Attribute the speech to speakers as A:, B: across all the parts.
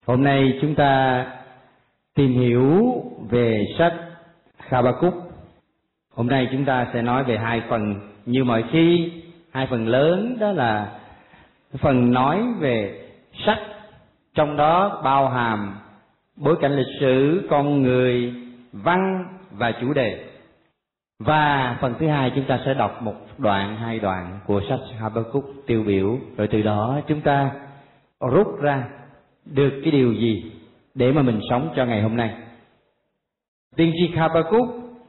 A: Hôm nay chúng ta tìm hiểu về sách Habakkuk. Hôm nay chúng ta sẽ nói về hai phần như mọi khi. Hai phần lớn đó là phần nói về sách, trong đó bao hàm bối cảnh lịch sử, con người, văn và chủ đề. Và phần thứ hai chúng ta sẽ đọc một đoạn, hai đoạn của sách Habakkuk tiêu biểu, rồi từ đó chúng ta rút ra được cái điều gì để mà mình sống cho ngày hôm nay. Tiên tri Habakkuk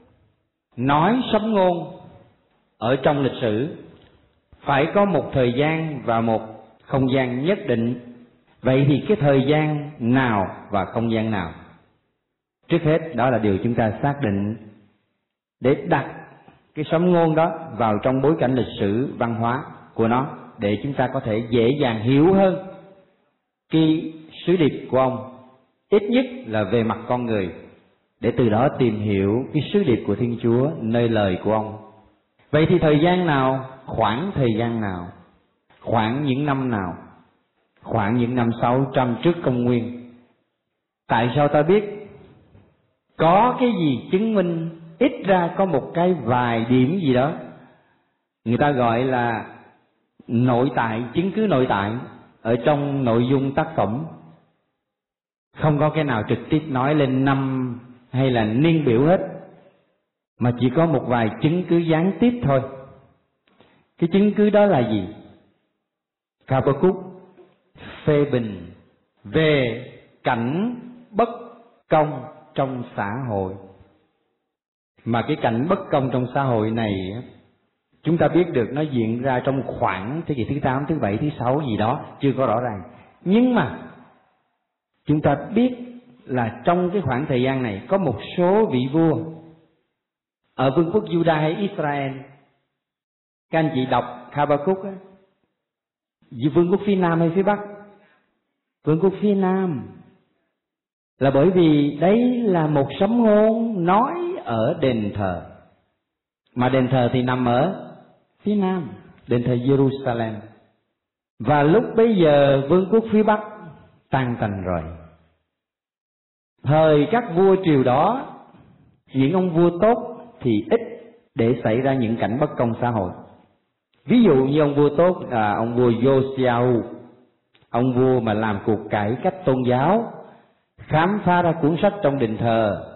A: nói sấm ngôn ở trong lịch sử phải có một thời gian và một không gian nhất định. Vậy thì cái thời gian nào và không gian nào? Trước hết đó là điều chúng ta xác định để đặt cái sấm ngôn đó vào trong bối cảnh lịch sử văn hóa của nó, để chúng ta có thể dễ dàng hiểu hơn cái sứ điệp của ông, ít nhất là về mặt con người, để từ đó tìm hiểu cái sứ điệp của Thiên Chúa nơi lời của ông. Vậy thì thời gian nào, khoảng thời gian nào, khoảng những năm nào? Khoảng những năm 600 trước công nguyên. Tại sao ta biết? Có cái gì chứng minh? Ít ra có một cái vài điểm gì đó người ta gọi là nội tại, chứng cứ nội tại ở trong nội dung tác phẩm. Không có cái nào trực tiếp nói lên năm hay là niên biểu hết, mà chỉ có một vài chứng cứ gián tiếp thôi. Cái chứng cứ đó là gì? Habakkuk phê bình về cảnh bất công trong xã hội. Mà cái cảnh bất công trong xã hội này chúng ta biết được nó diễn ra trong khoảng thế kỷ thứ 8, thứ 7, thứ 6 gì đó, chưa có rõ ràng. Nhưng mà chúng ta biết là trong cái khoảng thời gian này có một số vị vua ở vương quốc Juda hay Israel. Các anh chị đọc Habakkuk á, vương quốc phía Nam hay phía Bắc? Vương quốc phía Nam. Là bởi vì đấy là một sấm ngôn nói ở đền thờ, mà đền thờ thì nằm ở phía Nam, đền thờ Jerusalem. Và lúc bấy giờ vương quốc phía Bắc tan tành rồi. Thời các vua triều đó, những ông vua tốt thì ít để xảy ra những cảnh bất công xã hội. Ví dụ như ông vua tốt là ông vua Josiah, ông vua mà làm cuộc cải cách tôn giáo, khám phá ra cuốn sách trong đền thờ,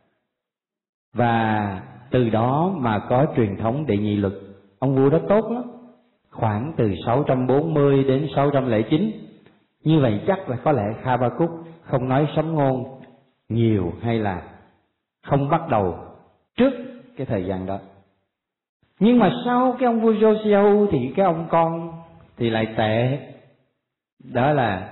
A: và từ đó mà có truyền thống đệ nhị luật. Ông vua đó tốt lắm, khoảng từ 640 đến 609. Như vậy chắc là có lẽ Habakkuk không nói sấm ngôn nhiều, hay là không bắt đầu trước cái thời gian đó. Nhưng mà sau cái ông vua Josiah thì cái ông con thì lại tệ. Đó là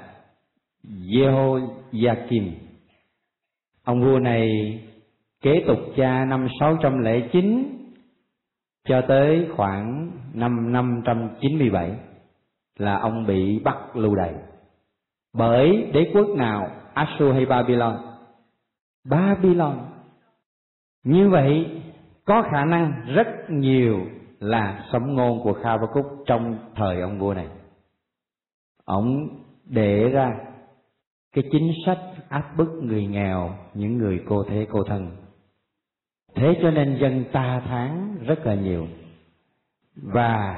A: Jehoiakim. Ông vua này kế tục cha năm 609 cho tới khoảng năm 597 là ông bị bắt lưu đày. Bởi đế quốc nào? Assur hay Babylon? Babylon. Như vậy có khả năng rất nhiều là sấm ngôn của Habakkuk trong thời ông vua này. Ông để ra cái chính sách áp bức người nghèo, những người cô thế cô thân. Thế cho nên dân ta thán rất là nhiều. Và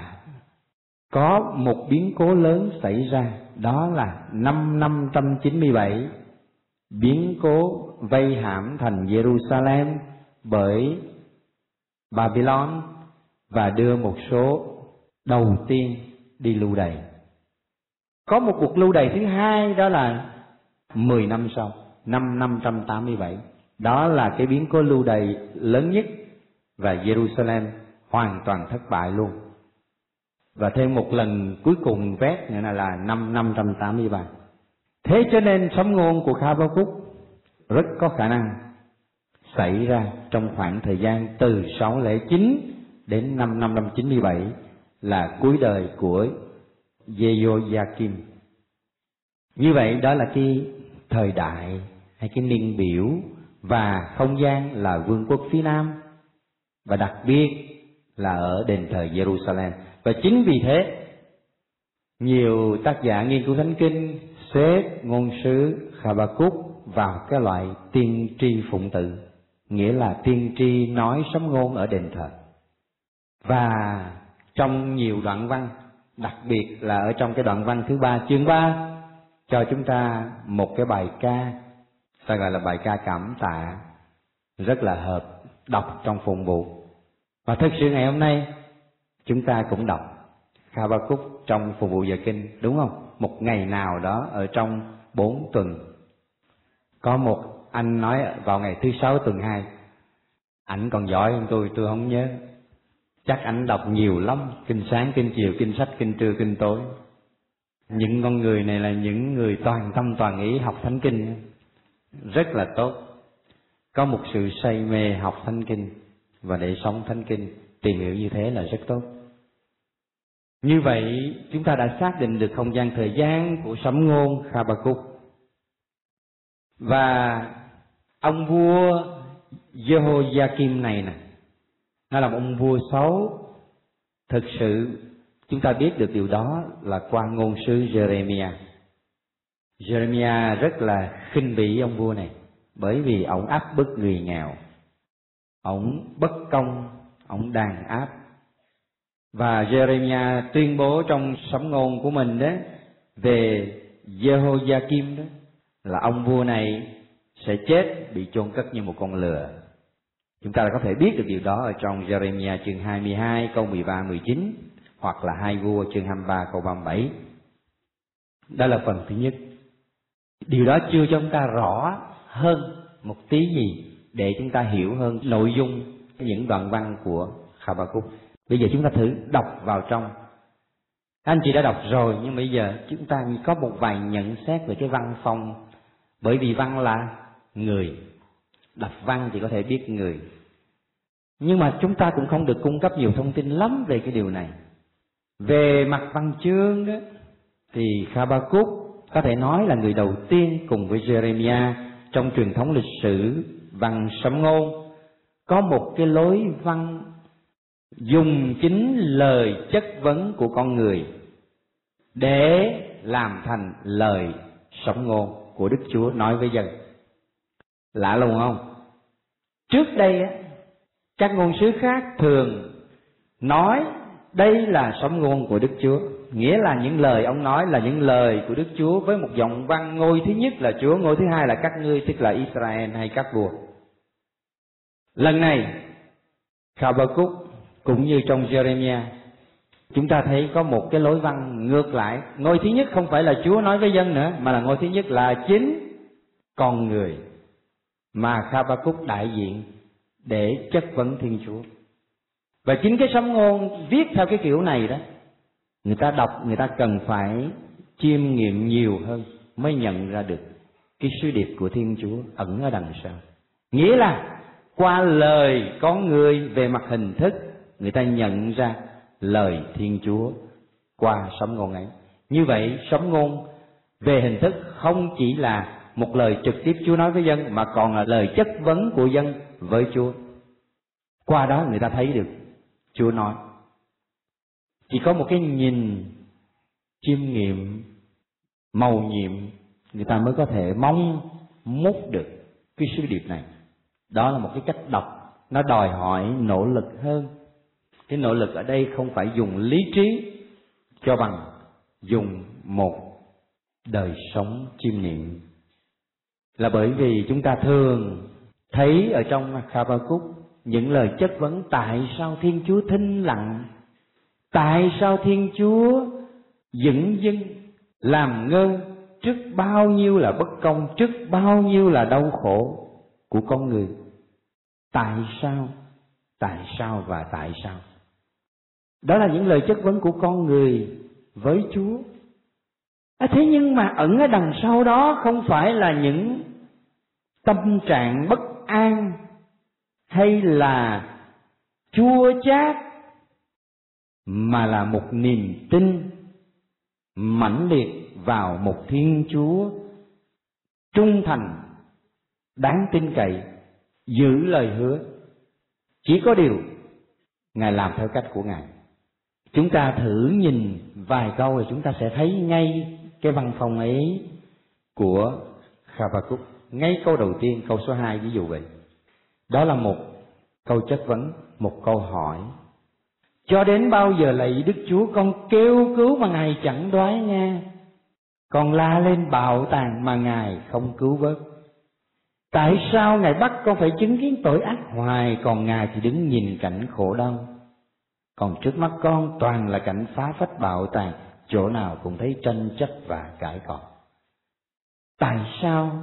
A: có một biến cố lớn xảy ra, đó là năm 597, biến cố vây hãm thành Jerusalem bởi Babylon và đưa một số đầu tiên đi lưu đày. Có một cuộc lưu đày thứ hai, đó là 10 năm sau, năm 587. Đó là cái biến cố lưu đày lớn nhất, và Jerusalem hoàn toàn thất bại luôn. Và thêm một lần cuối cùng vét nữa là năm 583. Thế cho nên sấm ngôn của Habakkuk rất có khả năng xảy ra trong khoảng thời gian từ 609 đến năm 597, là cuối đời của Jehoiakim. Như vậy đó là cái thời đại hay cái niên biểu, và không gian là vương quốc phía Nam, và đặc biệt là ở đền thờ Jerusalem. Và chính vì thế nhiều tác giả nghiên cứu thánh kinh xếp ngôn sứ Habakkuk vào cái loại tiên tri phụng tự, nghĩa là tiên tri nói sấm ngôn ở đền thờ. Và trong nhiều đoạn văn, đặc biệt là ở trong cái đoạn văn thứ 3 chương 3, cho chúng ta một cái bài ca, ta gọi là bài ca cảm tạ, rất là hợp đọc trong phụng vụ. Và thực sự ngày hôm nay chúng ta cũng đọc Habakkuk trong phụng vụ giờ kinh, đúng không? Một ngày nào đó ở trong 4 tuần. Có một anh nói vào ngày thứ 6 tuần 2, ảnh còn giỏi hơn tôi không nhớ. Chắc ảnh đọc nhiều lắm, kinh sáng, kinh chiều, kinh sách, kinh trưa, kinh tối. Những con người này là những người toàn tâm toàn ý học thánh kinh, rất là tốt. Có một sự say mê học thánh kinh và để sống thánh kinh, tìm hiểu như thế là rất tốt. Như vậy chúng ta đã xác định được không gian thời gian của sấm ngôn Habakkuk. Và ông vua Jehoiakim này nè, nó là một ông vua xấu. Thực sự chúng ta biết được điều đó là qua ngôn sứ Jeremiah. Jeremiah rất là khinh bỉ ông vua này, bởi vì ông áp bức người nghèo, ông bất công, ông đàn áp. Và Jeremiah tuyên bố trong sấm ngôn của mình đó về Jehoiakim đó là ông vua này sẽ chết, bị chôn cất như một con lừa. Chúng ta có thể biết được điều đó ở trong Jeremiah chương 22 câu 13-19 hoặc là 2 Vua chương 23 câu 37. Đó là phần thứ nhất. Điều đó chưa cho chúng ta rõ hơn một tí gì để chúng ta hiểu hơn nội dung những đoạn văn của Habakkuk. Bây giờ chúng ta thử đọc vào trong. Anh chị đã đọc rồi, nhưng bây giờ chúng ta có một vài nhận xét về cái văn phong. Bởi vì văn là người, đọc văn thì có thể biết người. Nhưng mà chúng ta cũng không được cung cấp nhiều thông tin lắm về cái điều này. Về mặt văn chương đó, thì Habakkuk có thể nói là người đầu tiên cùng với Jeremiah trong truyền thống lịch sử văn sấm ngôn có một cái lối văn dùng chính lời chất vấn của con người để làm thành lời sấm ngôn của Đức Chúa nói với dân. Lạ lùng không? Trước đây các ngôn sứ khác thường nói đây là sấm ngôn của Đức Chúa, nghĩa là những lời ông nói là những lời của Đức Chúa với một giọng văn ngôi thứ nhất là Chúa, ngôi thứ hai là các ngươi, tức là Israel hay các vua. Lần này Habakkuk cũng như trong Jeremiah, chúng ta thấy có một cái lối văn ngược lại. Ngôi thứ nhất không phải là Chúa nói với dân nữa, mà là ngôi thứ nhất là chính con người mà Habakkuk đại diện để chất vấn Thiên Chúa. Và chính cái sấm ngôn viết theo cái kiểu này đó, người ta đọc, người ta cần phải chiêm nghiệm nhiều hơn mới nhận ra được cái sứ điệp của Thiên Chúa ẩn ở đằng sau. Nghĩa là qua lời con người về mặt hình thức, người ta nhận ra lời Thiên Chúa qua sấm ngôn ấy. Như vậy sấm ngôn về hình thức không chỉ là một lời trực tiếp Chúa nói với dân, mà còn là lời chất vấn của dân với Chúa. Qua đó người ta thấy được Chúa nói. Chỉ có một cái nhìn chiêm nghiệm, mầu nhiệm, người ta mới có thể mong mút được cái sứ điệp này. Đó là một cái cách đọc, nó đòi hỏi nỗ lực hơn. Cái nỗ lực ở đây không phải dùng lý trí cho bằng dùng một đời sống chiêm nghiệm. Là bởi vì chúng ta thường thấy ở trong Habakkuk những lời chất vấn tại sao Thiên Chúa thinh lặng, tại sao Thiên Chúa dửng dưng làm ngơ trước bao nhiêu là bất công, trước bao nhiêu là đau khổ của con người. Tại sao và tại sao? Đó là những lời chất vấn của con người với Chúa. Thế nhưng mà ẩn ở đằng sau đó không phải là những tâm trạng bất an hay là chua chát, mà là một niềm tin mãnh liệt vào một Thiên Chúa trung thành, đáng tin cậy, giữ lời hứa. Chỉ có điều Ngài làm theo cách của Ngài. Chúng ta thử nhìn vài câu rồi chúng ta sẽ thấy ngay cái văn phong ấy của Habakkuk. Ngay câu đầu tiên, câu số 2 ví dụ vậy. Đó là một câu chất vấn, một câu hỏi. Cho đến bao giờ lạy Đức Chúa, con kêu cứu mà Ngài chẳng đoái nghe, con la lên bạo tàn mà Ngài không cứu vớt. Tại sao Ngài bắt con phải chứng kiến tội ác hoài, còn Ngài thì đứng nhìn cảnh khổ đau? Còn trước mắt con toàn là cảnh phá phách bạo tàn, chỗ nào cũng thấy tranh chấp và cãi cọ. Tại sao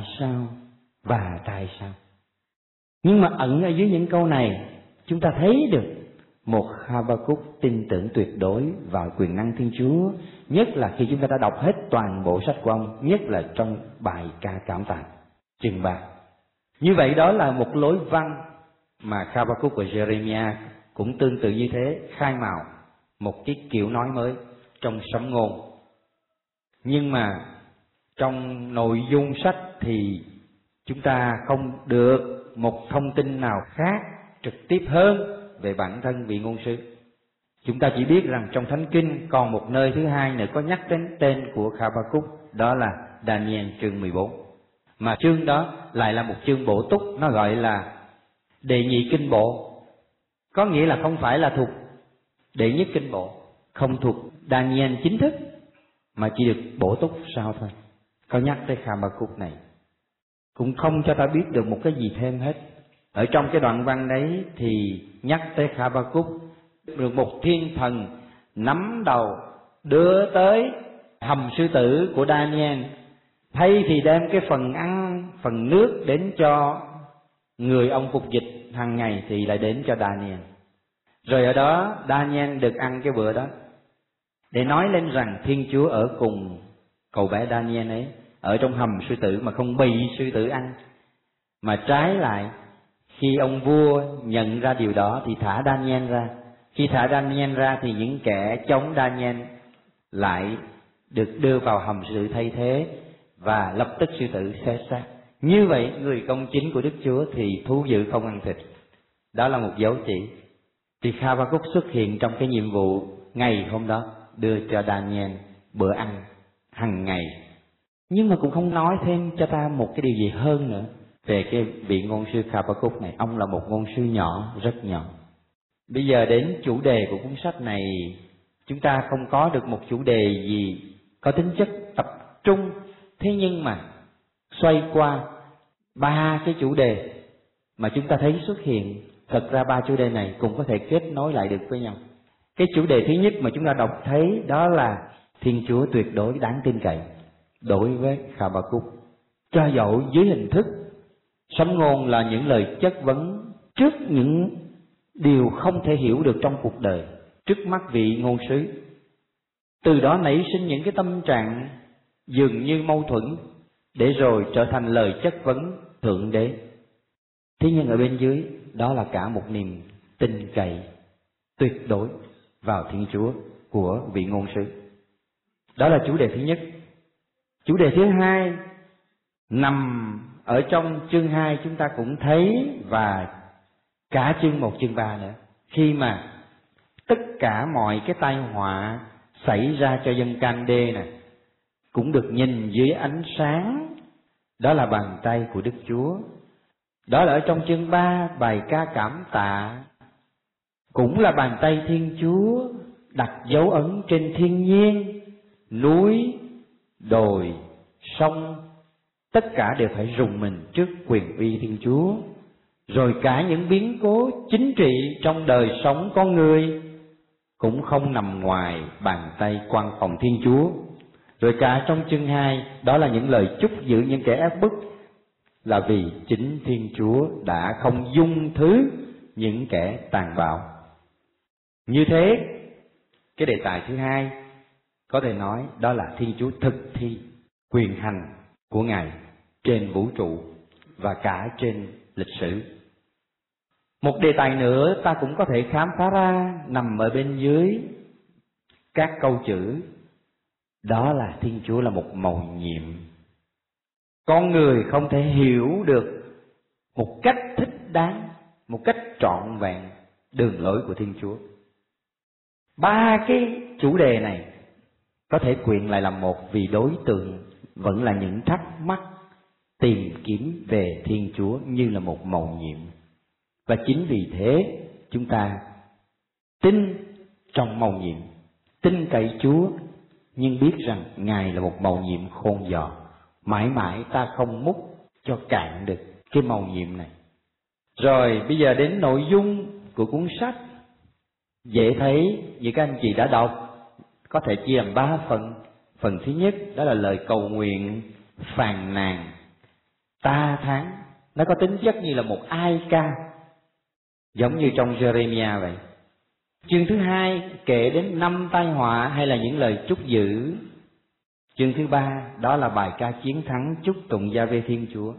A: và tại sao? Nhưng mà ẩn ở dưới những câu này, chúng ta thấy được một Habakkuk tin tưởng tuyệt đối vào quyền năng Thiên Chúa, nhất là khi chúng ta đã đọc hết toàn bộ sách của ông, nhất là trong bài ca cảm tạ chương 3. Như vậy đó là một lối văn mà Habakkuk và Jeremiah cũng tương tự như thế, khai mào một cái kiểu nói mới trong sấm ngôn. Nhưng mà trong nội dung sách thì chúng ta không được một thông tin nào khác trực tiếp hơn về bản thân vị ngôn sứ. Chúng ta chỉ biết rằng trong Thánh Kinh còn một nơi thứ hai nữa có nhắc đến tên của Habakkuk, đó là Daniel chương 14. Mà chương đó lại là một chương bổ túc, nó gọi là đệ nhị kinh bộ. Có nghĩa là không phải là thuộc đệ nhất kinh bộ, không thuộc Daniel chính thức, mà chỉ được bổ túc sau thôi. Có nhắc tới Habakkuk này, cũng không cho ta biết được một cái gì thêm hết. Ở trong cái đoạn văn đấy thì nhắc tới Habakkuk được một thiên thần nắm đầu đưa tới hầm sư tử của Daniel, thay thì đem cái phần ăn, phần nước đến cho người ông phục dịch hàng ngày thì lại đến cho Daniel. Rồi ở đó Daniel được ăn cái bữa đó, để nói lên rằng Thiên Chúa ở cùng cậu bé Daniel ấy, ở trong hầm sư tử mà không bị sư tử ăn. Mà trái lại, khi ông vua nhận ra điều đó thì thả Daniel ra. Khi thả Daniel ra thì những kẻ chống Daniel lại được đưa vào hầm sư tử thay thế, và lập tức sư tử xé xác. Như vậy người công chính của Đức Chúa thì thú dữ không ăn thịt. Đó là một dấu chỉ. Thì Habakkuk xuất hiện trong cái nhiệm vụ ngày hôm đó, đưa cho Daniel bữa ăn hàng ngày. Nhưng mà cũng không nói thêm cho ta một cái điều gì hơn nữa về cái vị ngôn sư Habakkuk này. Ông là một ngôn sư nhỏ, rất nhỏ. Bây giờ đến chủ đề của cuốn sách này, chúng ta không có được một chủ đề gì có tính chất tập trung. Thế nhưng mà xoay qua 3 cái chủ đề mà chúng ta thấy xuất hiện, thật ra 3 chủ đề này cũng có thể kết nối lại được với nhau. Cái chủ đề thứ nhất mà chúng ta đọc thấy đó là Thiên Chúa tuyệt đối đáng tin cậy đối với Habakkuk. Cho dẫu dưới hình thức sấm ngôn là những lời chất vấn trước những điều không thể hiểu được trong cuộc đời, trước mắt vị ngôn sứ, từ đó nảy sinh những cái tâm trạng dường như mâu thuẫn, để rồi trở thành lời chất vấn thượng đế. Thế nhưng ở bên dưới đó là cả một niềm tin cậy tuyệt đối vào Thiên Chúa của vị ngôn sứ. Đó là chủ đề thứ nhất. Chủ đề thứ hai nằm ở trong chương 2 chúng ta cũng thấy, và cả chương 1, chương 3 nữa. Khi mà tất cả mọi cái tai họa xảy ra cho dân Can-đê này cũng được nhìn dưới ánh sáng, đó là bàn tay của Đức Chúa. Đó là ở trong chương 3, bài ca cảm tạ, cũng là bàn tay Thiên Chúa đặt dấu ấn trên thiên nhiên, núi, đồi, sông, tất cả đều phải rùng mình trước quyền uy Thiên Chúa. Rồi cả những biến cố chính trị trong đời sống con người cũng không nằm ngoài bàn tay quan phòng Thiên Chúa. Rồi cả trong chương 2, đó là những lời chúc giữ những kẻ ác bức, là vì chính Thiên Chúa đã không dung thứ những kẻ tàn bạo. Như thế, cái đề tài thứ hai có thể nói đó là Thiên Chúa thực thi quyền hành của Ngài trên vũ trụ và cả trên lịch sử. Một đề tài nữa ta cũng có thể khám phá ra nằm ở bên dưới các câu chữ, đó là Thiên Chúa là một mầu nhiệm. Con người không thể hiểu được một cách thích đáng, một cách trọn vẹn đường lối của Thiên Chúa. 3 cái chủ đề này có thể quyện lại làm một, vì đối tượng vẫn là những thắc mắc tìm kiếm về Thiên Chúa như là một mầu nhiệm. Và chính vì thế chúng ta tin trong mầu nhiệm, tin cậy Chúa, nhưng biết rằng Ngài là một mầu nhiệm khôn giò. Mãi mãi ta không múc cho cạn được cái mầu nhiệm này. Rồi bây giờ đến nội dung của cuốn sách. Dễ thấy như các anh chị đã đọc, có thể chia làm 3 phần. Phần thứ nhất đó là lời cầu nguyện, phàn nàn, ta thán. Nó có tính chất như là một ai ca, giống như trong Jeremiah vậy. Chương thứ 2 kể đến 5 tai họa hay là những lời chúc giữ. Chương thứ 3 đó là bài ca chiến thắng chúc tụng Gia-vê Thiên Chúa.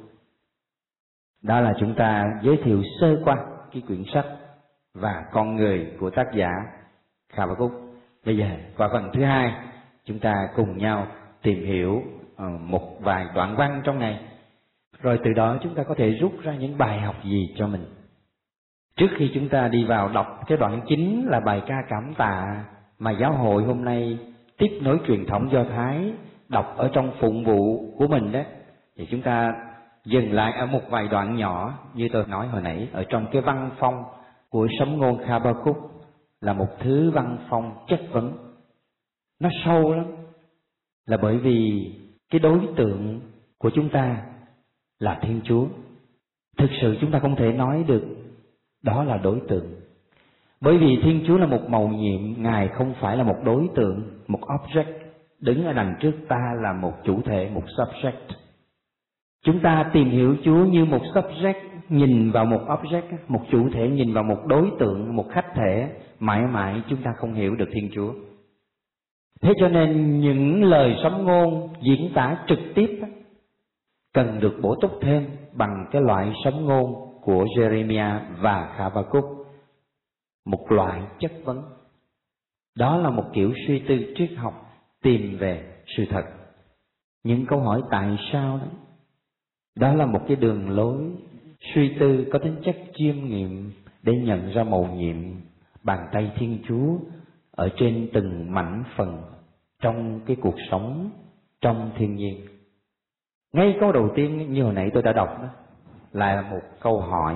A: Đó là chúng ta giới thiệu sơ qua cái quyển sách và con người của tác giả Habakkuk. Bây giờ qua phần thứ 2, chúng ta cùng nhau tìm hiểu một vài đoạn văn trong này. Rồi từ đó chúng ta có thể rút ra những bài học gì cho mình. Trước khi chúng ta đi vào đọc cái đoạn chính là bài ca cảm tạ mà giáo hội hôm nay tiếp nối truyền thống Do Thái đọc ở trong phụng vụ của mình đó, thì chúng ta dừng lại ở một vài đoạn nhỏ như tôi nói hồi nãy, ở trong cái văn phong của sấm ngôn Habakkuk là một thứ văn phong chất vấn. Nó sâu lắm, là bởi vì cái đối tượng của chúng ta là Thiên Chúa. Thực sự chúng ta không thể nói được đó là đối tượng, bởi vì Thiên Chúa là một mầu nhiệm, Ngài không phải là một đối tượng, một object đứng ở đằng trước ta là một chủ thể, một subject. Chúng ta tìm hiểu Chúa như một subject nhìn vào một object, một chủ thể nhìn vào một đối tượng, một khách thể, mãi mãi chúng ta không hiểu được Thiên Chúa. Thế cho nên những lời sấm ngôn diễn tả trực tiếp cần được bổ túc thêm bằng cái loại sấm ngôn của Jeremiah và Habakkuk, một loại chất vấn. Đó là một kiểu suy tư triết học tìm về sự thật. Những câu hỏi tại sao đó, đó là một cái đường lối suy tư có tính chất chiêm nghiệm để nhận ra mầu nhiệm bàn tay Thiên Chúa ở trên từng mảnh phần trong cái cuộc sống, trong thiên nhiên. Ngay câu đầu tiên như hồi nãy tôi đã đọc đó, lại là một câu hỏi: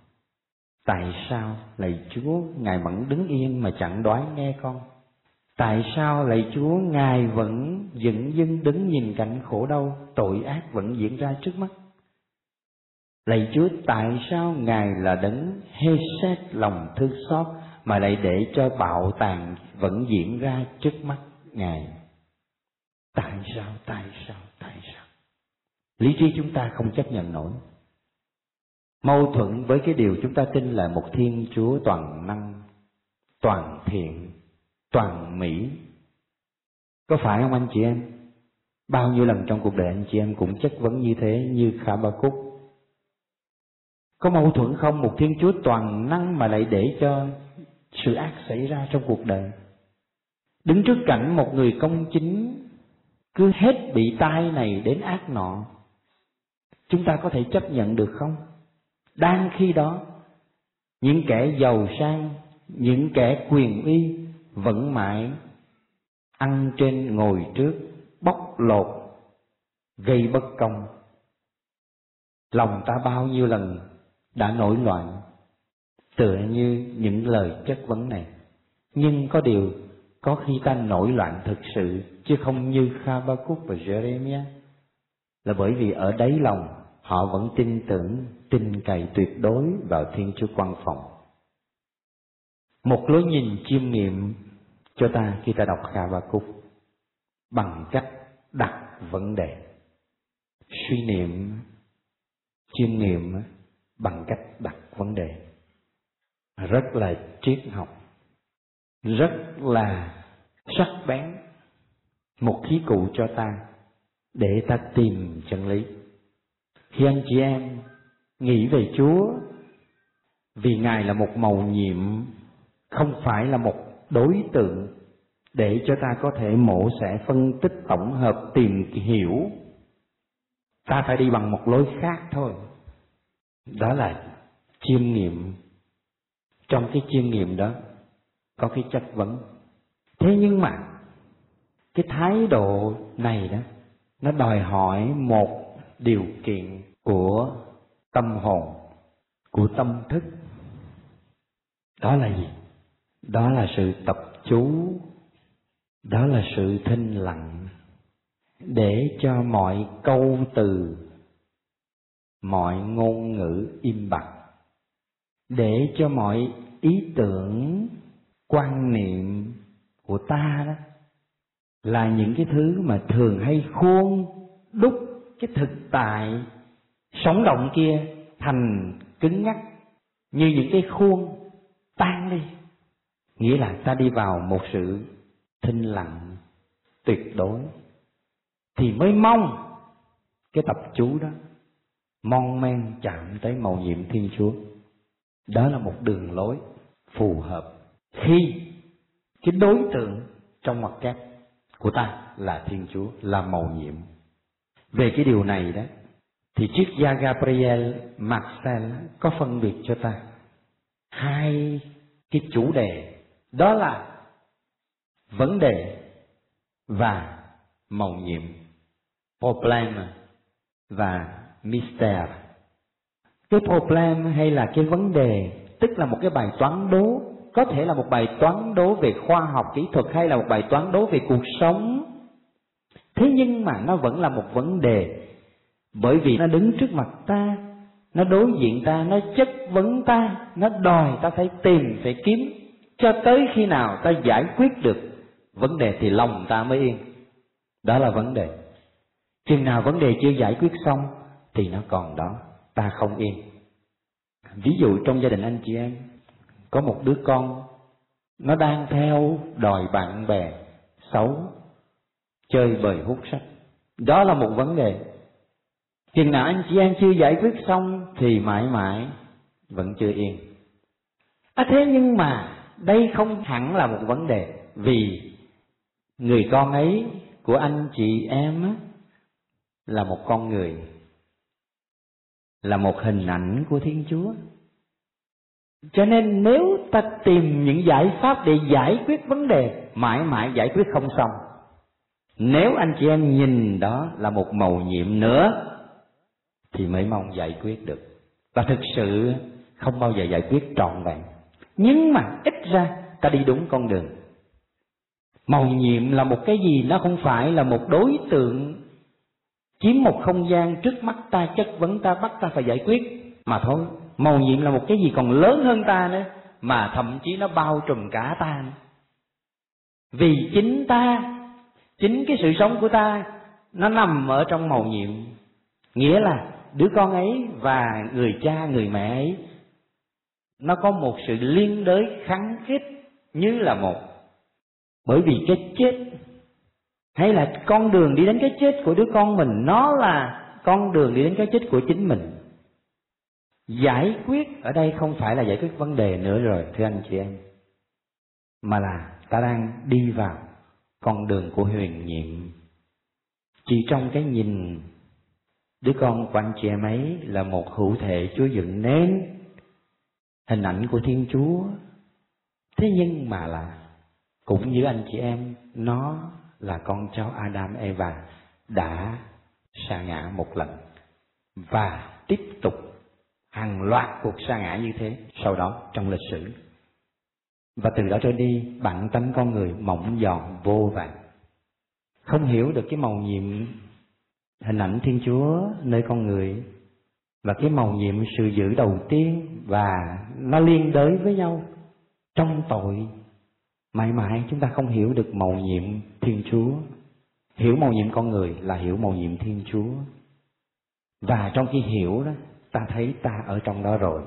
A: tại sao lạy Chúa Ngài vẫn đứng yên mà chẳng đoái nghe con? Tại sao lạy Chúa Ngài vẫn dửng dưng đứng nhìn cảnh khổ đau, tội ác vẫn diễn ra trước mắt? Lạy Chúa, tại sao Ngài là đấng Hê-sét lòng thương xót mà lại để cho bạo tàn vẫn diễn ra trước mắt Ngài? Tại sao? Lý trí chúng ta không chấp nhận nổi. Mâu thuẫn với cái điều chúng ta tin là một Thiên Chúa toàn năng, toàn thiện, toàn mỹ. Có phải không anh chị em? Bao nhiêu lần trong cuộc đời anh chị em cũng chất vấn như thế, như Habakkuk. Có mâu thuẫn không? Một Thiên Chúa toàn năng mà lại để cho sự ác xảy ra trong cuộc đời. Đứng trước cảnh một người công chính cứ hết bị tai này đến ác nọ, chúng ta có thể chấp nhận được không? Đang khi đó, những kẻ giàu sang, những kẻ quyền uy vẫn mãi ăn trên ngồi trước, bóc lột, gây bất công. Lòng ta bao nhiêu lần đã nổi loạn tựa như những lời chất vấn này. Nhưng có điều, có khi ta nổi loạn thực sự, chứ không như Habakkuk và Jeremiah, là bởi vì ở đáy lòng họ vẫn tin tưởng, tin cậy tuyệt đối vào Thiên Chúa Quan Phòng. Một lối nhìn chiêm nghiệm cho ta khi ta đọc Habakkuk bằng cách đặt vấn đề, suy niệm chiêm nghiệm bằng cách đặt vấn đề, rất là triết học, rất là sắc bén, một khí cụ cho ta để ta tìm chân lý. Khi anh chị em nghĩ về Chúa, vì Ngài là một mầu nhiệm, không phải là một đối tượng để cho ta có thể mổ xẻ, phân tích, tổng hợp, tìm hiểu, ta phải đi bằng một lối khác thôi. Đó là chiêm nghiệm. Trong cái chiêm nghiệm đó có cái chất vấn. Thế nhưng mà cái thái độ này đó nó đòi hỏi một điều kiện của tâm hồn, của tâm thức. Đó là gì? Đó là sự tập chú, đó là sự thinh lặng, để cho mọi câu từ, mọi ngôn ngữ im bặt, để cho mọi ý tưởng, quan niệm của ta đó là những cái thứ mà thường hay khuôn đúc cái thực tại sống động kia thành cứng ngắc, như những cái khuôn tan đi. Nghĩa là ta đi vào một sự thinh lặng tuyệt đối, thì mới mong cái tập chú đó mon men chạm tới mầu nhiệm Thiên Chúa. Đó là một đường lối phù hợp khi cái đối tượng trong ngoặc kép của ta là Thiên Chúa, là mầu nhiệm. Về cái điều này đó thì triết gia Gabriel Marcel có phân biệt cho ta hai cái chủ đề, đó là vấn đề và mầu nhiệm, problem và mystère. Cái problem hay là cái vấn đề tức là một cái bài toán đố, có thể là một bài toán đố về khoa học kỹ thuật hay là một bài toán đố về cuộc sống. Thế nhưng mà nó vẫn là một vấn đề, bởi vì nó đứng trước mặt ta, nó đối diện ta, nó chất vấn ta, nó đòi ta phải tìm, phải kiếm, cho tới khi nào ta giải quyết được vấn đề thì lòng ta mới yên. Đó là vấn đề. Chừng nào vấn đề chưa giải quyết xong thì nó còn đó, ta không yên. Ví dụ trong gia đình anh chị em có một đứa con, nó đang theo đòi bạn bè xấu, chơi bời hút sách. Đó là một vấn đề. Chừng nào anh chị em chưa giải quyết xong thì mãi mãi vẫn chưa yên. Thế nhưng mà đây không hẳn là một vấn đề, vì người con ấy của anh chị em á, là một con người, là một hình ảnh của Thiên Chúa. Cho nên nếu ta tìm những giải pháp để giải quyết vấn đề, mãi mãi giải quyết không xong. Nếu anh chị em nhìn đó là một mầu nhiệm nữa thì mới mong giải quyết được. Và thực sự không bao giờ giải quyết trọn vẹn, nhưng mà ít ra ta đi đúng con đường. Mầu nhiệm là một cái gì? Nó không phải là một đối tượng chiếm một không gian trước mắt ta, chất vấn ta, bắt ta phải giải quyết mà thôi. Mầu nhiệm là một cái gì còn lớn hơn ta nữa, mà thậm chí nó bao trùm cả ta nữa. Vì chính ta, chính cái sự sống của ta nó nằm ở trong mầu nhiệm. Nghĩa là đứa con ấy và người cha, người mẹ ấy, nó có một sự liên đới khăng khít như là một. Bởi vì cái chết hay là con đường đi đến cái chết của đứa con mình, nó là con đường đi đến cái chết của chính mình. Giải quyết ở đây không phải là giải quyết vấn đề nữa rồi thưa anh chị em, mà là ta đang đi vào con đường của huyền nhiệm. Chỉ trong cái nhìn, đứa con của anh chị em ấy là một hữu thể Chúa dựng nên, hình ảnh của Thiên Chúa. Thế nhưng mà là cũng như anh chị em, nó là con cháu Adam Eva đã sa ngã một lần và tiếp tục hàng loạt cuộc sa ngã như thế sau đó trong lịch sử. Và từ đó trở đi, bản tánh con người mỏng giòn vô vàn, không hiểu được cái mầu nhiệm hình ảnh Thiên Chúa nơi con người, và cái mầu nhiệm sự giữ đầu tiên, và nó liên đới với nhau trong tội. Mãi mãi chúng ta không hiểu được mầu nhiệm Thiên Chúa. Hiểu mầu nhiệm con người là hiểu mầu nhiệm Thiên Chúa. Và trong khi hiểu đó, ta thấy ta ở trong đó rồi.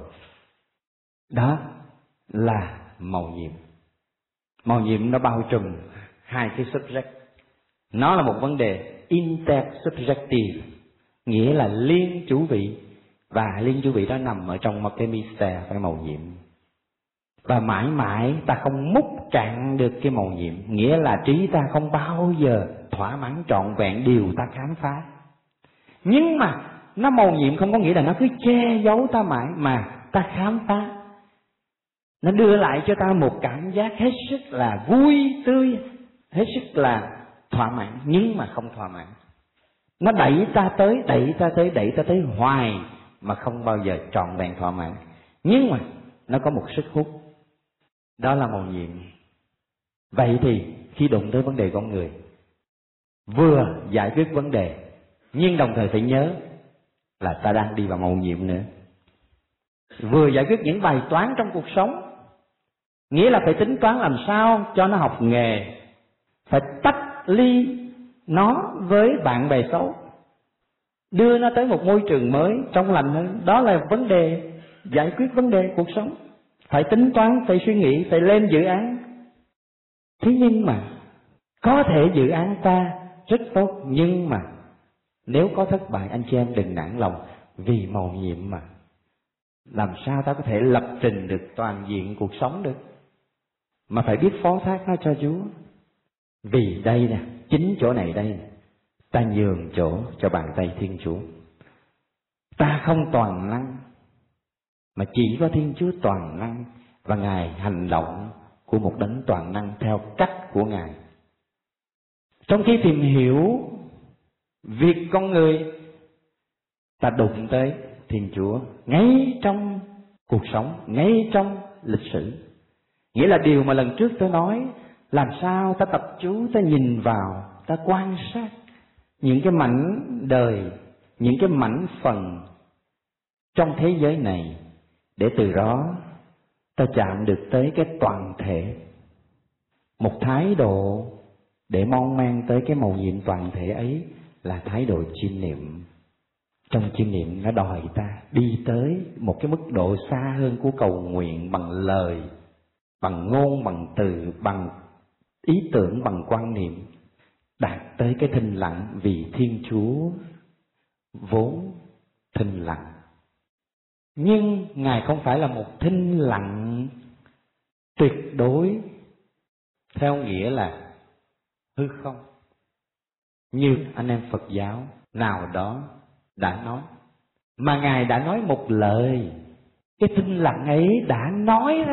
A: Đó là mầu nhiệm. Mầu nhiệm nó bao trùm hai cái subject. Nó là một vấn đề intersubjective, nghĩa là liên chủ vị, và liên chủ vị đó nằm ở trong một cái mystère, cái mầu nhiệm. Và mãi mãi ta không múc cạn được cái mầu nhiệm, nghĩa là trí ta không bao giờ thỏa mãn trọn vẹn điều ta khám phá. Nhưng mà nó mầu nhiệm không có nghĩa là nó cứ che giấu ta mãi, mà ta khám phá. Nó đưa lại cho ta một cảm giác hết sức là vui tươi, hết sức là thỏa mãn, nhưng mà không thỏa mãn. Nó đẩy ta tới hoài mà không bao giờ trọn vẹn thỏa mãn. Nhưng mà nó có một sức hút, đó là mầu nhiệm. Vậy thì khi đụng tới vấn đề con người, vừa giải quyết vấn đề, nhưng đồng thời phải nhớ là ta đang đi vào mầu nhiệm nữa. Vừa giải quyết những bài toán trong cuộc sống, nghĩa là phải tính toán làm sao cho nó học nghề, phải tách ly nó với bạn bè xấu, đưa nó tới một môi trường mới trong lành hơn. Đó là vấn đề, giải quyết vấn đề cuộc sống. Phải tính toán, phải suy nghĩ, phải lên dự án. Thế nhưng mà có thể dự án ta rất tốt, nhưng mà nếu có thất bại, anh chị em đừng nản lòng, vì mầu nhiệm mà. Làm sao ta có thể lập trình được toàn diện cuộc sống được, mà phải biết phó thác nó cho Chúa. Vì đây nè, chính chỗ này đây nè, ta nhường chỗ cho bàn tay Thiên Chúa. Ta không toàn năng, mà chỉ có Thiên Chúa toàn năng, và Ngài hành động của một đấng toàn năng theo cách của Ngài. Trong khi tìm hiểu việc con người, ta đụng tới Thiên Chúa ngay trong cuộc sống, ngay trong lịch sử. Nghĩa là điều mà lần trước tôi nói, làm sao ta tập chú, ta nhìn vào, ta quan sát những cái mảnh đời, những cái mảnh phần trong thế giới này, để từ đó ta chạm được tới cái toàn thể. Một thái độ để mong mang tới cái mầu nhiệm toàn thể ấy là thái độ chiêm niệm. Trong chiêm niệm nó đòi ta đi tới một cái mức độ xa hơn của cầu nguyện bằng lời, bằng ngôn, bằng từ, bằng ý tưởng, bằng quan niệm, đạt tới cái thinh lặng, vì Thiên Chúa vốn thinh lặng. Nhưng Ngài không phải là một thinh lặng tuyệt đối theo nghĩa là hư không, như anh em Phật giáo nào đó đã nói. Mà Ngài đã nói một lời, cái thinh lặng ấy đã nói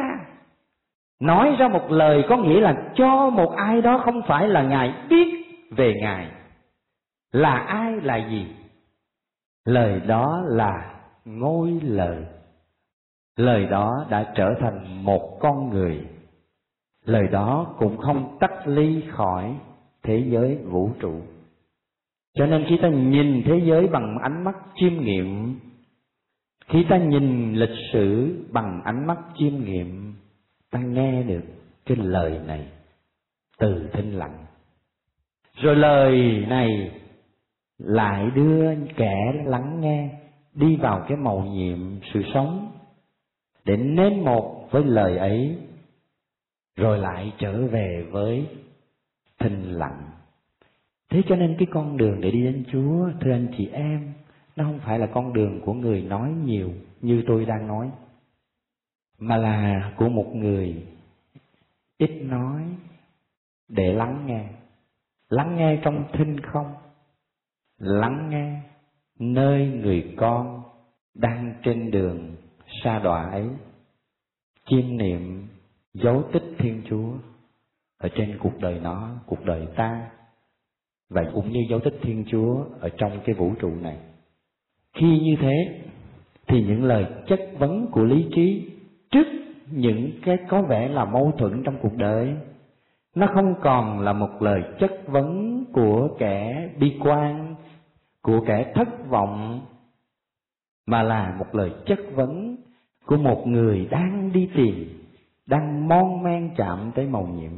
A: ra một lời, có nghĩa là cho một ai đó không phải là Ngài biết về Ngài là ai, là gì. Lời đó là ngôi lời. Lời đó đã trở thành một con người. Lời đó cũng không tách ly khỏi thế giới vũ trụ. Cho nên khi ta nhìn thế giới bằng ánh mắt chiêm nghiệm, khi ta nhìn lịch sử bằng ánh mắt chiêm nghiệm, ta nghe được cái lời này từ thinh lặng. Rồi lời này lại đưa kẻ lắng nghe đi vào cái mầu nhiệm sự sống, để nên một với lời ấy, rồi lại trở về với thinh lặng. Thế cho nên cái con đường để đi đến Chúa, thưa anh chị em, nó không phải là con đường của người nói nhiều như tôi đang nói, mà là của một người ít nói để lắng nghe. Lắng nghe trong thinh không, lắng nghe nơi người con đang trên đường sa đọa ấy, chiêm niệm dấu tích Thiên Chúa ở trên cuộc đời nó, cuộc đời ta, và cũng như dấu tích Thiên Chúa ở trong cái vũ trụ này. Khi như thế thì những lời chất vấn của lý trí trước những cái có vẻ là mâu thuẫn trong cuộc đời, nó không còn là một lời chất vấn của kẻ bi quan, của kẻ thất vọng, mà là một lời chất vấn của một người đang đi tìm, đang mon men chạm tới mầu nhiệm.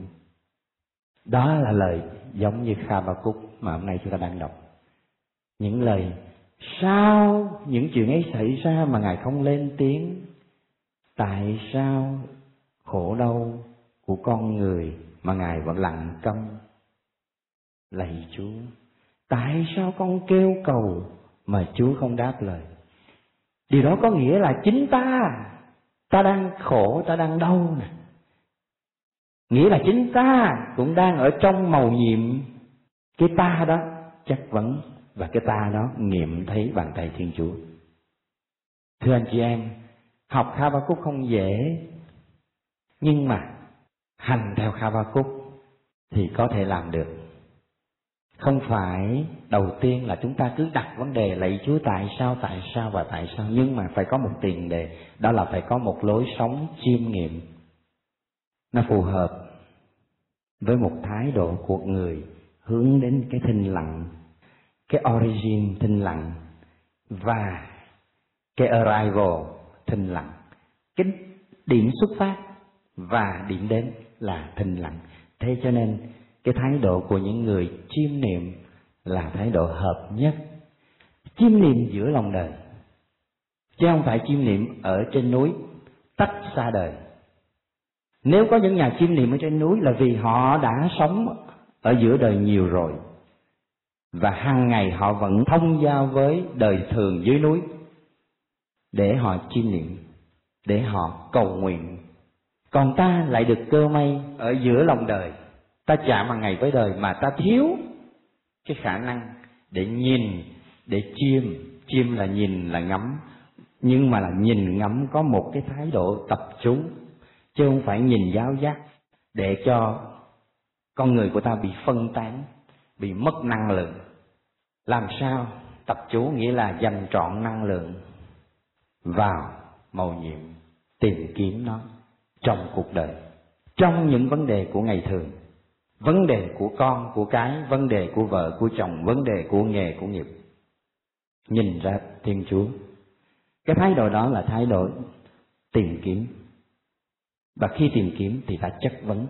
A: Đó là lời giống như Kha-ba-cúc mà hôm nay chúng ta đang đọc. Những lời sao những chuyện ấy xảy ra mà Ngài không lên tiếng? Tại sao khổ đau của con người mà Ngài vẫn lặng câm? Lạy Chúa, tại sao con kêu cầu mà Chúa không đáp lời? Điều đó có nghĩa là chính ta đang khổ, ta đang đau nè. Nghĩa là chính ta cũng đang ở trong mầu nhiệm. Cái ta đó chất vấn, và cái ta đó nghiệm thấy bàn tay Thiên Chúa. Thưa anh chị em, học Kha-ba-cúc không dễ, nhưng mà hành theo Kha-ba-cúc thì có thể làm được. Không phải đầu tiên là chúng ta cứ đặt vấn đề lạy Chúa tại sao và tại sao, nhưng mà phải có một tiền đề, đó là phải có một lối sống chiêm nghiệm. Nó phù hợp với một thái độ của người hướng đến cái thinh lặng, cái origin thinh lặng và cái arrival thinh lặng. Cái điểm xuất phát và điểm đến là thinh lặng. Thế cho nên cái thái độ của những người chiêm niệm là thái độ hợp nhất. Chiêm niệm giữa lòng đời, chứ không phải chiêm niệm ở trên núi tách xa đời. Nếu có những nhà chiêm niệm ở trên núi là vì họ đã sống ở giữa đời nhiều rồi, và hàng ngày họ vẫn thông giao với đời thường dưới núi để họ chiêm niệm, để họ cầu nguyện. Còn ta lại được cơ may ở giữa lòng đời, ta chạm hàng ngày với đời mà ta thiếu cái khả năng để nhìn, để chiêm. Chiêm là nhìn, là ngắm, nhưng mà là nhìn ngắm có một cái thái độ tập trung, chứ không phải nhìn giáo giác để cho con người của ta bị phân tán, bị mất năng lượng. Làm sao tập chú nghĩa là dành trọn năng lượng vào mầu nhiệm, tìm kiếm nó trong cuộc đời, trong những vấn đề của ngày thường, vấn đề của con, của cái, vấn đề của vợ, của chồng, vấn đề của nghề, của nghiệp. Nhìn ra Thiên Chúa. Cái thái độ đó là thái độ tìm kiếm. Và khi tìm kiếm thì ta chất vấn.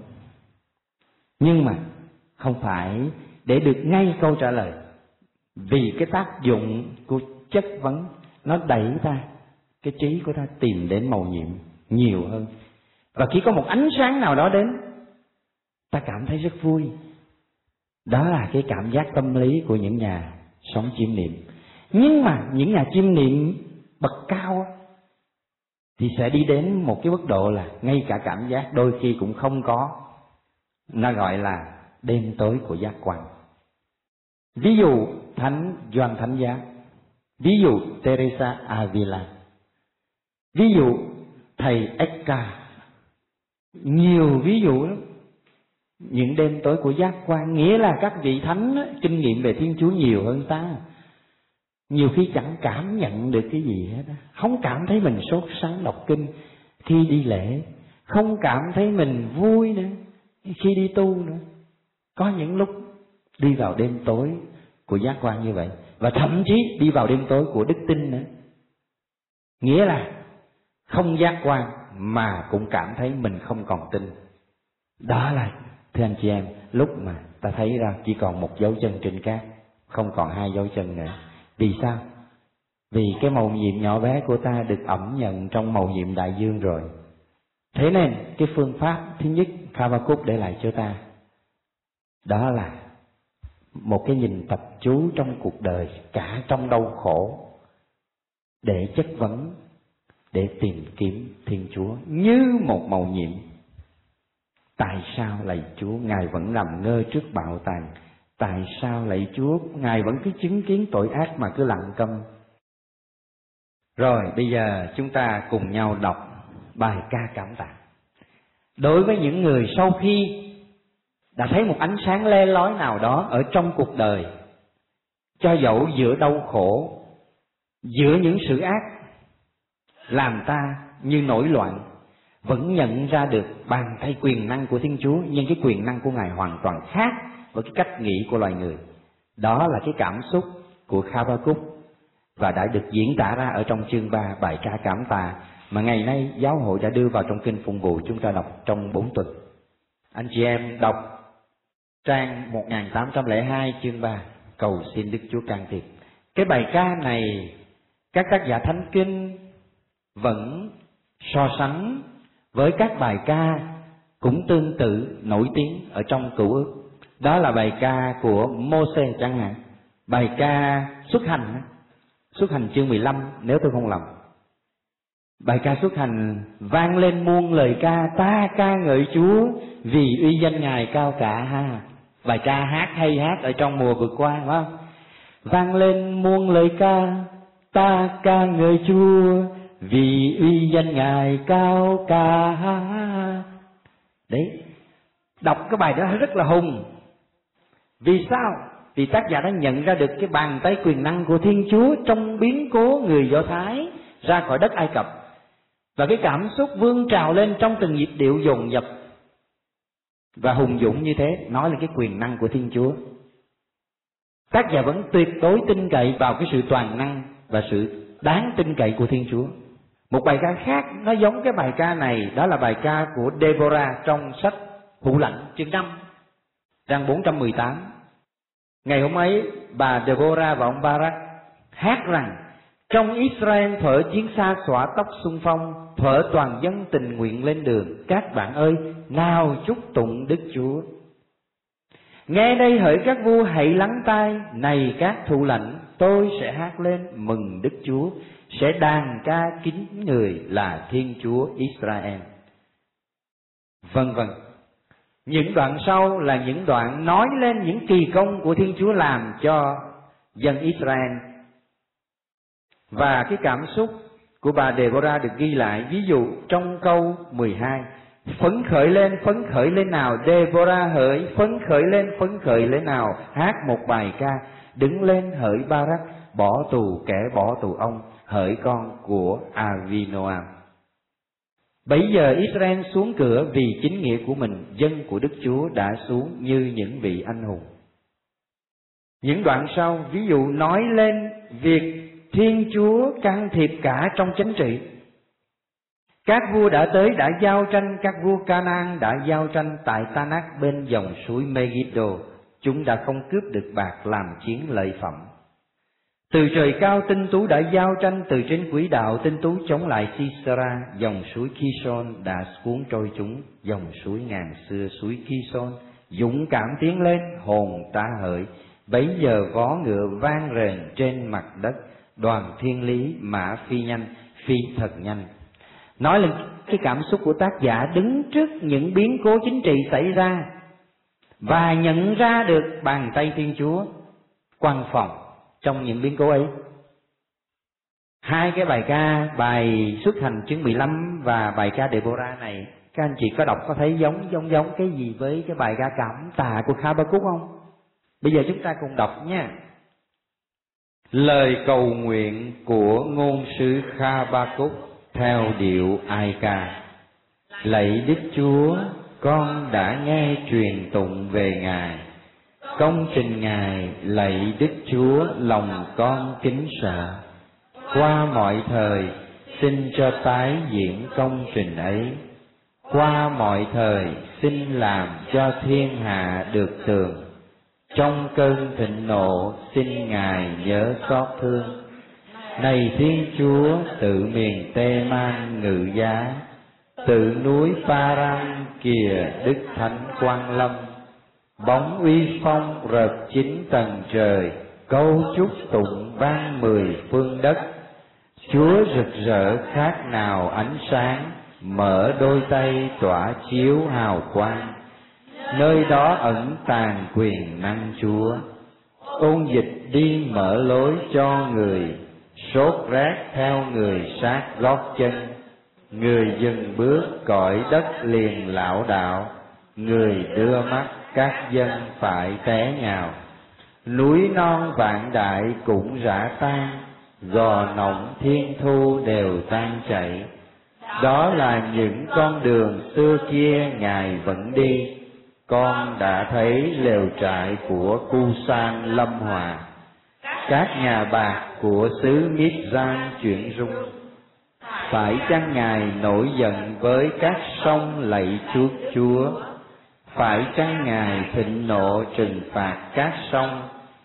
A: Nhưng mà không phải để được ngay câu trả lời, vì cái tác dụng của chất vấn nó đẩy ta, cái trí của ta tìm đến mầu nhiệm nhiều hơn. Và khi có một ánh sáng nào đó đến, ta cảm thấy rất vui. Đó là cái cảm giác tâm lý của những nhà sống chiêm niệm. Nhưng mà những nhà chiêm niệm bậc cao thì sẽ đi đến một cái mức độ là ngay cả cảm giác đôi khi cũng không có. Nó gọi là đêm tối của giác quan. Ví dụ Thánh Gioan Thánh Giá, ví dụ Teresa Avila, ví dụ thầy Eckhart, nhiều ví dụ lắm. Những đêm tối của giác quan nghĩa là các vị thánh á, kinh nghiệm về Thiên Chúa nhiều hơn ta. Nhiều khi chẳng cảm nhận được cái gì hết á, không cảm thấy mình sốt sắng đọc kinh khi đi lễ, không cảm thấy mình vui nữa khi đi tu nữa. Có những lúc đi vào đêm tối của giác quan như vậy, và thậm chí đi vào đêm tối của đức tin nữa. Nghĩa là không giác quan mà cũng cảm thấy mình không còn tin. Đó là, thưa anh chị em, lúc mà ta thấy ra chỉ còn một dấu chân trên cát, không còn hai dấu chân nữa. Vì sao? Vì cái mầu nhiệm nhỏ bé của ta được ẩm nhận trong mầu nhiệm đại dương rồi. Thế nên cái phương pháp thứ nhất Habakkuk để lại cho ta, đó là một cái nhìn tập chú trong cuộc đời, cả trong đau khổ, để chất vấn, để tìm kiếm Thiên Chúa như một mầu nhiệm. Tại sao lạy Chúa Ngài vẫn nằm ngơ trước bạo tàn? Tại sao lạy Chúa Ngài vẫn cứ chứng kiến tội ác mà cứ lặng câm? Rồi bây giờ chúng ta cùng nhau đọc bài ca cảm tạ. Đối với những người sau khi đã thấy một ánh sáng le lói nào đó ở trong cuộc đời, cho dẫu giữa đau khổ, giữa những sự ác làm ta như nổi loạn, vẫn nhận ra được bàn tay quyền năng của Thiên Chúa, nhưng cái quyền năng của Ngài hoàn toàn khác với cái cách nghĩ của loài người. Đó là cái cảm xúc của Habakkuk và đã được diễn tả ra ở trong chương 3 bài ca cảm tạ mà ngày nay giáo hội đã đưa vào trong kinh phụng vụ chúng ta đọc trong 4 tuần. Anh chị em đọc trang 1802 chương 3, cầu xin Đức Chúa can thiệp. Cái bài ca này các tác giả thánh kinh vẫn so sánh với các bài ca cũng tương tự nổi tiếng ở trong Cựu Ước. Đó là bài ca của Mô-sê chẳng hạn, bài ca Xuất Hành chương 15 nếu tôi không lầm. Bài ca Xuất Hành vang lên muôn lời ca, ta ca ngợi Chúa vì uy danh Ngài cao cả ha. Bài ca hay hát ở trong mùa vừa qua, phải không? Vang lên muôn lời ca, ta ca ngợi Chúa vì uy danh Ngài cao cả. Đấy, đọc cái bài đó rất là hùng. Vì sao? Vì tác giả đã nhận ra được cái bàn tay quyền năng của Thiên Chúa trong biến cố người Do Thái ra khỏi đất Ai Cập. Và cái cảm xúc vươn trào lên trong từng nhịp điệu dồn dập và hùng dũng như thế, nói lên cái quyền năng của Thiên Chúa. Tác giả vẫn tuyệt đối tin cậy vào cái sự toàn năng và sự đáng tin cậy của Thiên Chúa. Một bài ca khác nó giống cái bài ca này, đó là bài ca của Deborah trong sách Hữu Lãnh chương 5, trang 418. Ngày hôm ấy, bà Deborah và ông Barak hát rằng: trong Israel thở chiến xa xõa tóc xung phong, thở toàn dân tình nguyện lên đường. Các bạn ơi, nào chúc tụng Đức Chúa. Nghe đây hỡi các vua, hãy lắng tai, này các thủ lãnh, tôi sẽ hát lên mừng Đức Chúa, sẽ đàn ca kính người là Thiên Chúa Israel. Vân vân. Những đoạn sau là những đoạn nói lên những kỳ công của Thiên Chúa làm cho dân Israel. Và cái cảm xúc của bà Deborah được ghi lại, ví dụ trong câu 12: phấn khởi lên nào Deborah hỡi, phấn khởi lên nào, hát một bài ca, đứng lên hỡi Barak, bỏ tù kẻ bỏ tù ông, hỡi con của Avinoam. Bấy giờ Israel xuống cửa vì chính nghĩa của mình, dân của Đức Chúa đã xuống như những vị anh hùng. Những đoạn sau ví dụ nói lên việc Thiên Chúa can thiệp cả trong chính trị. Các vua đã tới đã giao tranh, các vua Canaan đã giao tranh tại Tanak bên dòng suối Megiddo. Chúng đã không cướp được bạc làm chiến lợi phẩm. Từ trời cao tinh tú đã giao tranh, từ trên quỹ đạo tinh tú chống lại Sisera. Dòng suối Kishon đã cuốn trôi chúng, dòng suối ngàn xưa suối Kishon dũng cảm tiến lên, hồn ta hỡi. Bấy giờ vó ngựa vang rền trên mặt đất, đoàn thiên lý mã phi nhanh, phi thật nhanh. Nói lên cái cảm xúc của tác giả đứng trước những biến cố chính trị xảy ra và nhận ra được bàn tay Thiên Chúa quăng phòng trong những biến cố ấy. Hai cái bài ca, bài Xuất Hành chương 15 và bài ca Deborah này, các anh chị có đọc có thấy giống cái gì với cái bài ca cảm tạ của Habakkuk không? Bây giờ chúng ta cùng đọc nha. Lời cầu nguyện của ngôn sứ Habakkuk theo điệu ai ca. Lạy Đức Chúa, con đã nghe truyền tụng về Ngài. Công trình Ngài, lạy Đức Chúa, lòng con kính sợ. Qua mọi thời, xin cho tái diễn công trình ấy. Qua mọi thời, xin làm cho thiên hạ được tường. Trong cơn thịnh nộ, xin Ngài nhớ xót thương. Này Thiên Chúa, từ miền Tê-man ngự giá, từ núi Pha-ran kìa Đức Thánh Quang Lâm. Bóng uy phong rợp 9 tầng trời, câu chúc tụng vang 10 phương đất. Chúa rực rỡ khác nào ánh sáng, mở đôi tay tỏa chiếu hào quang. Nơi đó ẩn tàng quyền năng Chúa. Ôn dịch đi mở lối cho người, sốt rét theo người sát gót chân. Người dừng bước cõi đất liền lảo đảo, người đưa mắt các dân phải té nhào. Núi non vạn đại cũng rã tan, gò nọng thiên thu đều tan chảy. Đó là những con đường xưa kia Ngài vẫn đi. Con đã thấy lều trại của Cu-san lâm hòa, các nhà bạc của xứ Mít-ran chuyển rung. Phải chăng Ngài nổi giận với các sông lạy Chúa Chúa? Phải chăng Ngài thịnh nộ trừng phạt các sông,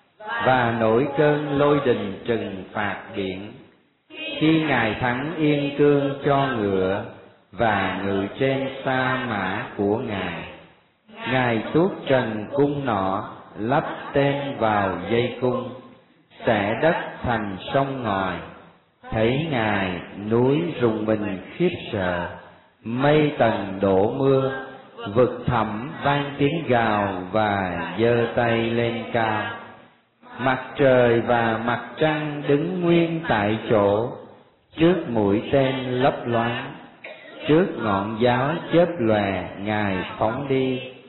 A: và nổi cơn lôi đình trừng phạt biển? Khi Ngài thắng yên cương cho ngựa, và ngự trên sa mã của Ngài. Ngài tuốt trần cung nọ, lắp tên vào dây cung, xẻ đất thành sông ngòi. Thấy Ngài núi rùng mình khiếp sợ, mây tầng đổ mưa, vực thẳm vang tiếng gào và giơ tay lên cao. Mặt trời và mặt trăng đứng nguyên tại chỗ, trước mũi tên lấp loáng, trước ngọn giáo chớp lòe Ngài phóng đi.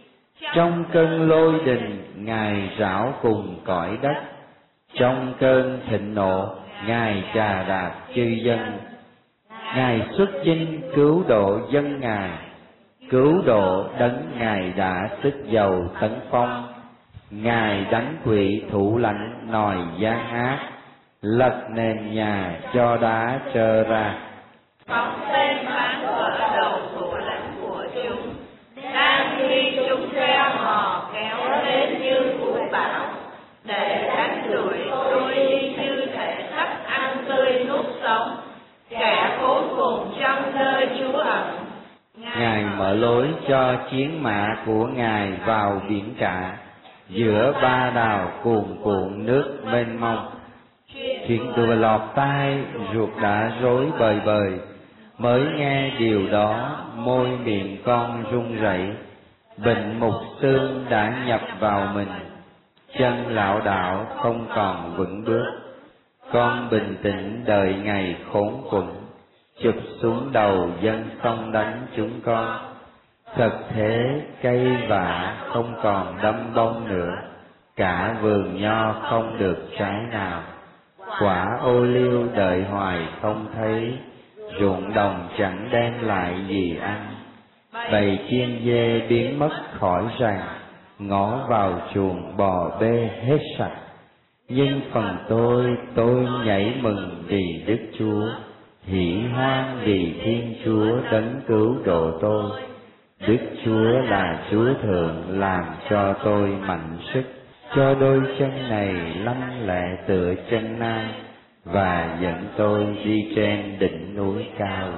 A: Trong cơn lôi đình Ngài rảo cùng cõi đất, trong cơn thịnh nộ Ngài chà đạp chư dân. Ngài xuất chinh cứu độ dân Ngài, cứu độ đấng Ngài đã sức dầu tấn phong. Ngài đánh quỷ thủ lãnh nòi gian ác, lật nền nhà cho đá trơ ra.
B: Phóng tên bắn vỡ đầu thủ lãnh của chúng, đang khi chúng reo hò kéo đến như vũ bão, để đánh đuổi tôi đi như thể sắp ăn tươi nuốt sống, kẻ khốn cùng trong nơi trú ẩn.
A: Ngài mở lối cho chiến mã của Ngài vào biển cả, giữa ba đào cuồn cuộn nước mênh mông. Chuyện vừa lọt tai, ruột đã rối bời bời, mới nghe điều đó môi miệng con run rẩy. Bệnh mục xương đã nhập vào mình, chân lão đảo không còn vững bước. Con bình tĩnh đợi ngày khốn quẫn, chụp xuống đầu dân xong đánh chúng con. Thật thế cây vả không còn đâm bông nữa, cả vườn nho không được trái nào. Quả ô liu đợi hoài không thấy, ruộng đồng chẳng đem lại gì ăn. Bầy chiên dê biến mất khỏi ràng, ngó vào chuồng bò bê hết sạch. Nhưng phần tôi nhảy mừng vì Đức Chúa, hỉ hoan vì Thiên Chúa đấng cứu độ tôi. Đức Chúa là Chúa Thượng làm cho tôi mạnh sức, cho đôi chân này lanh lẹ tựa chân nai, và dẫn tôi đi trên đỉnh núi cao.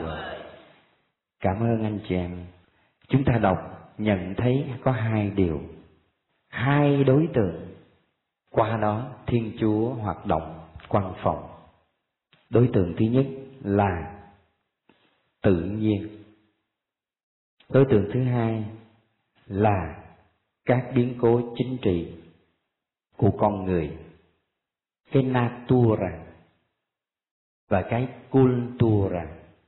A: Cảm ơn anh chị em. Chúng ta đọc nhận thấy có hai điều, hai đối tượng qua đó Thiên Chúa hoạt động quan phòng. Đối tượng thứ nhất là tự nhiên, đối tượng thứ hai là các biến cố chính trị của con người, cái natura và cái cultura.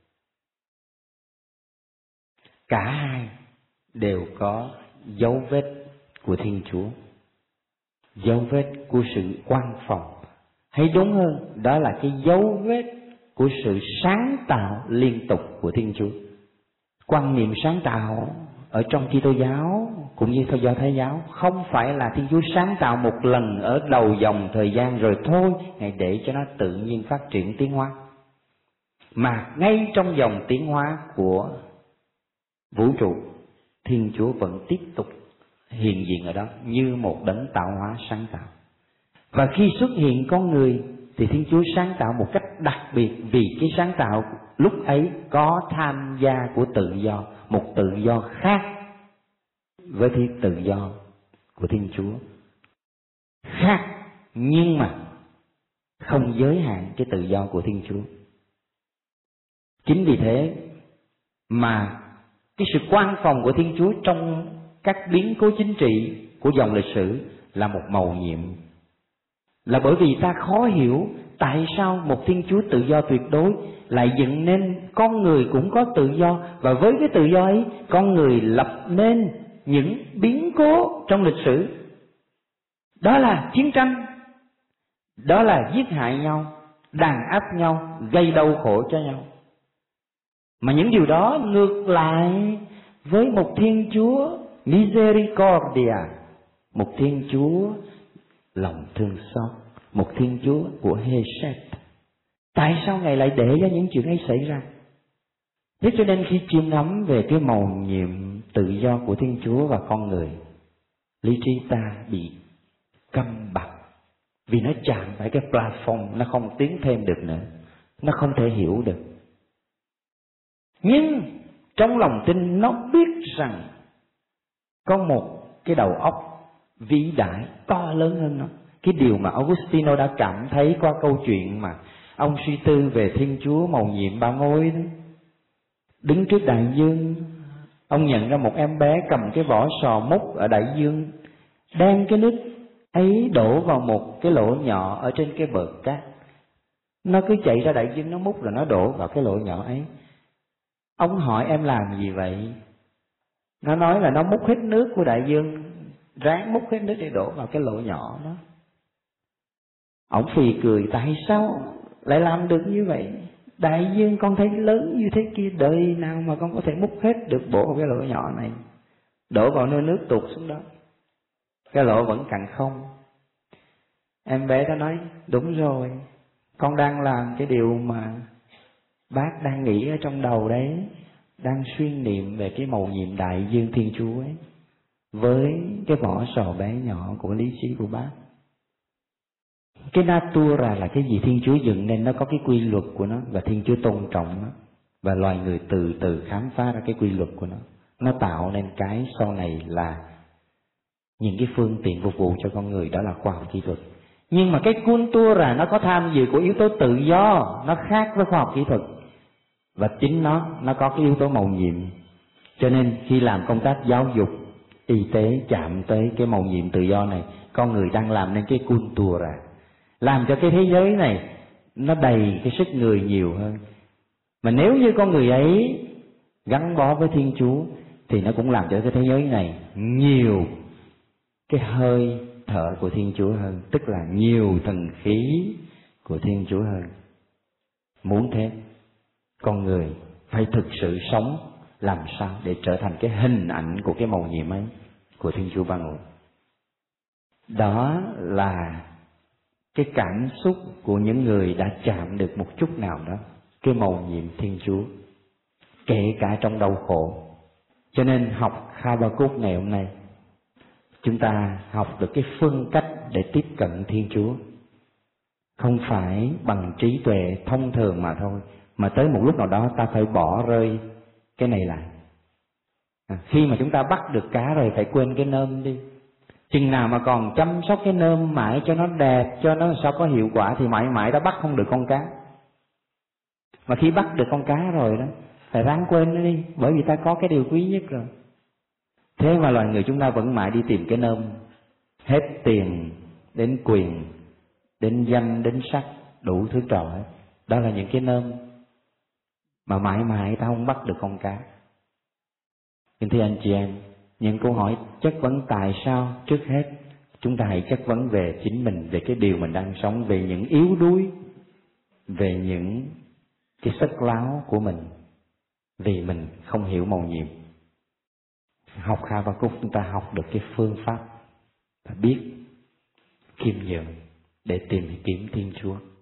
A: Cả hai đều có dấu vết của Thiên Chúa, dấu vết của sự quan phòng, hay đúng hơn đó là cái dấu vết của sự sáng tạo liên tục của Thiên Chúa. Quan niệm sáng tạo ở trong Kitô giáo cũng như theo Do Thái giáo không phải là Thiên Chúa sáng tạo một lần ở đầu dòng thời gian rồi thôi, Ngài để cho nó tự nhiên phát triển tiến hóa, mà ngay trong dòng tiến hóa của vũ trụ, Thiên Chúa vẫn tiếp tục hiện diện ở đó như một đấng tạo hóa sáng tạo. Và khi xuất hiện con người thì Thiên Chúa sáng tạo một cách đặc biệt, vì cái sáng tạo lúc ấy có tham gia của tự do, một tự do khác với cái tự do của Thiên Chúa, khác nhưng mà không giới hạn cái tự do của Thiên Chúa. Chính vì thế mà cái sự quan phòng của Thiên Chúa trong các biến cố chính trị của dòng lịch sử là một mầu nhiệm. Là bởi vì ta khó hiểu tại sao một Thiên Chúa tự do tuyệt đối lại dựng nên con người cũng có tự do, và với cái tự do ấy con người lập nên những biến cố trong lịch sử. Đó là chiến tranh, đó là giết hại nhau, đàn áp nhau, gây đau khổ cho nhau. Mà những điều đó ngược lại với một Thiên Chúa misericordia, một Thiên Chúa lòng thương xót, một Thiên Chúa của Hesed. Tại sao Ngài lại để cho những chuyện ấy xảy ra? Thế cho nên khi chiêm ngắm về cái mầu nhiệm tự do của Thiên Chúa và con người, lý trí ta bị câm bặt, vì nó chạm phải cái plafond, nó không tiến thêm được nữa, nó không thể hiểu được. Nhưng trong lòng tin nó biết rằng có một cái đầu óc vĩ đại to lớn hơn nó. Cái điều mà Augustino đã cảm thấy qua câu chuyện mà ông suy tư về Thiên Chúa mầu nhiệm ba ngôi đó. Đứng trước đại dương, ông nhận ra một em bé cầm cái vỏ sò múc ở đại dương, đem cái nước ấy đổ vào một cái lỗ nhỏ ở trên cái bờ cát. Nó cứ chạy ra đại dương, nó múc rồi nó đổ vào cái lỗ nhỏ ấy. Ông hỏi em làm gì vậy? Nó nói là nó múc hết nước của đại dương, ráng múc hết nước để đổ vào cái lỗ nhỏ đó. Ổng phì cười, tại sao lại làm được như vậy? Đại dương con thấy lớn như thế kia, đời nào mà con có thể múc hết được bổ vào cái lỗ nhỏ này, đổ vào nơi nước tụt xuống đó, cái lỗ vẫn cạn không. Em bé đó nói, đúng rồi, con đang làm cái điều mà bác đang nghĩ ở trong đầu đấy, đang xuyên niệm về cái mầu nhiệm đại dương Thiên Chúa ấy, với cái vỏ sò bé nhỏ của lý trí của bác. Cái natura là cái gì Thiên Chúa dựng nên nó có cái quy luật của nó, và Thiên Chúa tôn trọng nó, và loài người từ từ khám phá ra cái quy luật của nó. Nó tạo nên cái sau này là những cái phương tiện phục vụ cho con người, đó là khoa học kỹ thuật. Nhưng mà cái cultura nó có tham dự của yếu tố tự do, nó khác với khoa học kỹ thuật, và chính nó có cái yếu tố mầu nhiệm. Cho nên khi làm công tác giáo dục, y tế chạm tới cái mầu nhiệm tự do này, con người đang làm nên cái cultura, làm cho cái thế giới này nó đầy cái sức người nhiều hơn. Mà nếu như con người ấy gắn bó với Thiên Chúa thì nó cũng làm cho cái thế giới này nhiều cái hơi thở của Thiên Chúa hơn, tức là nhiều thần khí của Thiên Chúa hơn. Muốn thế, con người phải thực sự sống làm sao để trở thành cái hình ảnh của cái mầu nhiệm ấy của Thiên Chúa Ba Ngôi. Đó là cái cảm xúc của những người đã chạm được một chút nào đó cái mầu nhiệm Thiên Chúa, kể cả trong đau khổ. Cho nên học Habakkuk ngày hôm nay, chúng ta học được cái phương cách để tiếp cận Thiên Chúa, không phải bằng trí tuệ thông thường mà thôi, mà tới một lúc nào đó ta phải bỏ rơi cái này lại. Khi mà chúng ta bắt được cá rồi phải quên cái nơm đi. Chừng nào mà còn chăm sóc cái nơm mãi cho nó đẹp, cho nó sao có hiệu quả, thì mãi mãi đã bắt không được con cá. Mà khi bắt được con cá rồi đó, phải ráng quên nó đi, bởi vì ta có cái điều quý nhất rồi. Thế mà loài người chúng ta vẫn mãi đi tìm cái nơm, hết tiền đến quyền, đến danh, đến sắc, đủ thứ trò hết. Đó là những cái nơm mà mãi mãi ta không bắt được con cá. Nhưng thưa anh chị em, những câu hỏi chất vấn tại sao, trước hết chúng ta hãy chất vấn về chính mình, về cái điều mình đang sống, về những yếu đuối, về những cái sất láo của mình, vì mình không hiểu mầu nhiệm. Học Habakkuk chúng ta học được cái phương pháp và biết khiêm nhường để tìm kiếm Thiên Chúa.